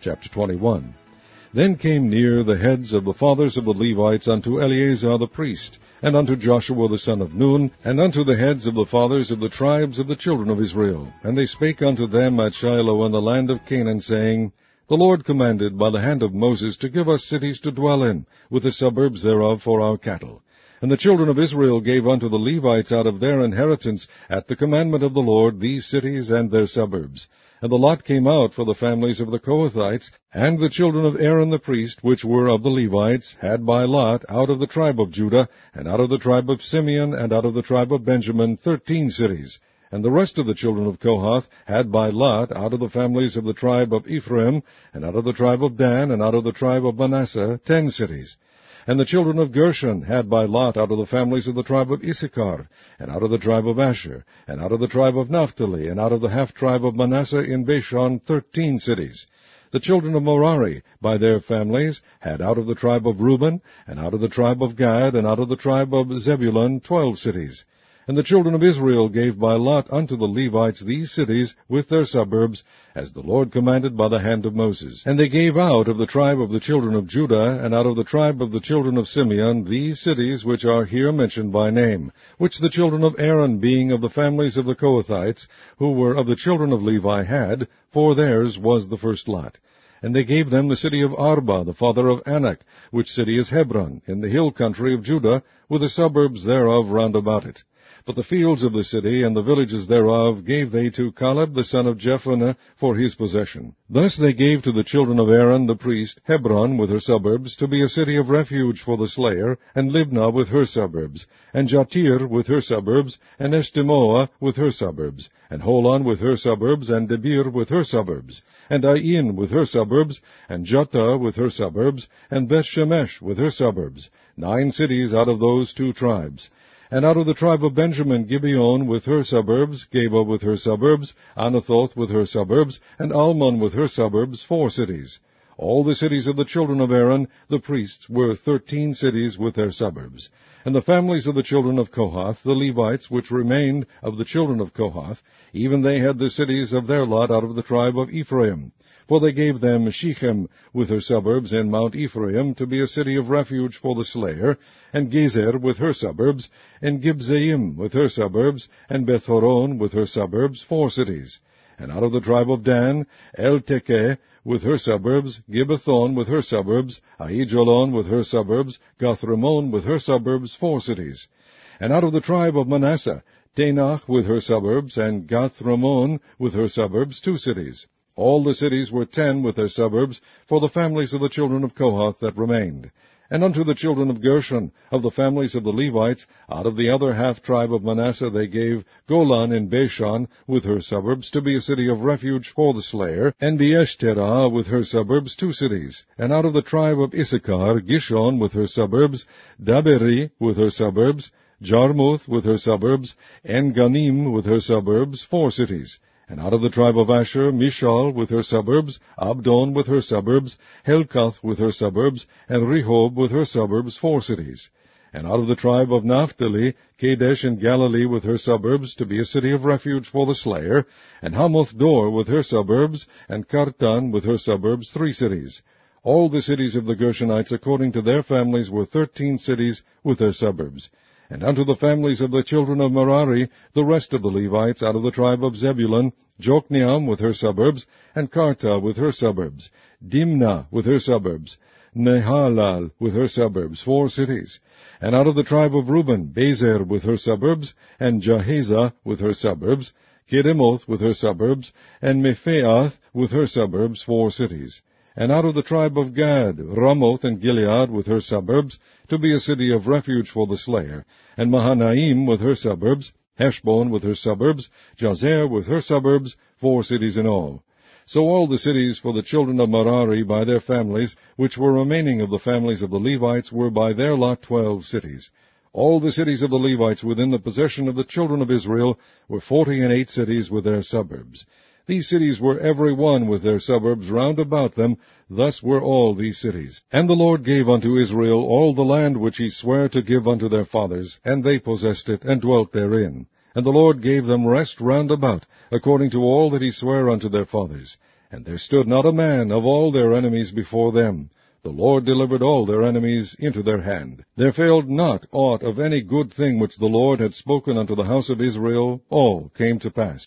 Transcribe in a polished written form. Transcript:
Chapter 21. Then came near the heads of the fathers of the Levites unto Eleazar the priest, and unto Joshua the son of Nun, and unto the heads of the fathers of the tribes of the children of Israel. And they spake unto them at Shiloh in the land of Canaan, saying, The Lord commanded by the hand of Moses to give us cities to dwell in, with the suburbs thereof for our cattle. And the children of Israel gave unto the Levites out of their inheritance, at the commandment of the Lord, these cities and their suburbs. And the lot came out for the families of the Kohathites, and the children of Aaron the priest, which were of the Levites, had by lot out of the tribe of Judah, and out of the tribe of Simeon, and out of the tribe of Benjamin, 13 cities. And the rest of the children of Kohath had by lot out of the families of the tribe of Ephraim, and out of the tribe of Dan, and out of the tribe of Manasseh, 10 cities. And the children of Gershon had by lot out of the families of the tribe of Issachar, and out of the tribe of Asher, and out of the tribe of Naphtali, and out of the half-tribe of Manasseh in Bashan, 13 cities. The children of Merari, by their families, had out of the tribe of Reuben, and out of the tribe of Gad, and out of the tribe of Zebulun, 12 cities. And the children of Israel gave by lot unto the Levites these cities with their suburbs, as the Lord commanded by the hand of Moses. And they gave out of the tribe of the children of Judah, and out of the tribe of the children of Simeon, these cities which are here mentioned by name, which the children of Aaron, being of the families of the Kohathites, who were of the children of Levi, had, for theirs was the first lot. And they gave them the city of Arba, the father of Anak, which city is Hebron, in the hill country of Judah, with the suburbs thereof round about it. But the fields of the city and the villages thereof gave they to Caleb the son of Jephunneh for his possession. Thus they gave to the children of Aaron the priest Hebron with her suburbs, to be a city of refuge for the slayer, and Libnah with her suburbs, and Jattir with her suburbs, and Eshtemoa with her suburbs, and Holon with her suburbs, and Debir with her suburbs, and Ain with her suburbs, and Jottah with her suburbs, and Bethshemesh with her suburbs, 9 cities out of those 2 tribes. And out of the tribe of Benjamin, Gibeon with her suburbs, Geba with her suburbs, Anathoth with her suburbs, and Almon with her suburbs, 4 cities. All the cities of the children of Aaron, the priests, were 13 cities with their suburbs. And the families of the children of Kohath, the Levites, which remained of the children of Kohath, even they had the cities of their lot out of the tribe of Ephraim. For they gave them Shechem with her suburbs in Mount Ephraim, to be a city of refuge for the slayer, and Gezer with her suburbs, and Gibzaim with her suburbs, and Bethhoron with her suburbs, 4 cities. And out of the tribe of Dan, El-Tekeh with her suburbs, Gibbethon with her suburbs, Aijalon with her suburbs, Gathrimmon with her suburbs, 4 cities. And out of the tribe of Manasseh, Tanach with her suburbs, and Gathrimmon with her suburbs, 2 cities. All the cities were 10 with their suburbs, for the families of the children of Kohath that remained. And unto the children of Gershon, of the families of the Levites, out of the other half-tribe of Manasseh they gave Golan in Bashan, with her suburbs, to be a city of refuge for the slayer, and Beeshterah with her suburbs, 2 cities. And out of the tribe of Issachar, Gishon with her suburbs, Daberi with her suburbs, Jarmuth with her suburbs, En-Ganim with her suburbs, 4 cities. And out of the tribe of Asher, Mishal with her suburbs, Abdon with her suburbs, Helkath with her suburbs, and Rehob with her suburbs, 4 cities. And out of the tribe of Naphtali, Kadesh in Galilee with her suburbs, to be a city of refuge for the slayer, and Hamoth Dor with her suburbs, and Kartan with her suburbs, 3 cities. All the cities of the Gershonites according to their families were 13 cities with their suburbs. And unto the families of the children of Merari, the rest of the Levites, out of the tribe of Zebulun, Jokneam with her suburbs, and Karta with her suburbs, Dimnah with her suburbs, Nehalal with her suburbs, 4 cities. And out of the tribe of Reuben, Bezer with her suburbs, and Jahazah with her suburbs, Kedemoth with her suburbs, and Mephaath with her suburbs, 4 cities. And out of the tribe of Gad, Ramoth and Gilead with her suburbs, to be a city of refuge for the slayer, and Mahanaim with her suburbs, Heshbon with her suburbs, Jazer with her suburbs, 4 cities in all. So all the cities for the children of Merari by their families, which were remaining of the families of the Levites, were by their lot 12 cities. All the cities of the Levites within the possession of the children of Israel were 48 cities with their suburbs. These cities were every one with their suburbs round about them. Thus were all these cities. And the Lord gave unto Israel all the land which he sware to give unto their fathers, and they possessed it, and dwelt therein. And the Lord gave them rest round about, according to all that he sware unto their fathers. And there stood not a man of all their enemies before them. The Lord delivered all their enemies into their hand. There failed not aught of any good thing which the Lord had spoken unto the house of Israel, all came to pass.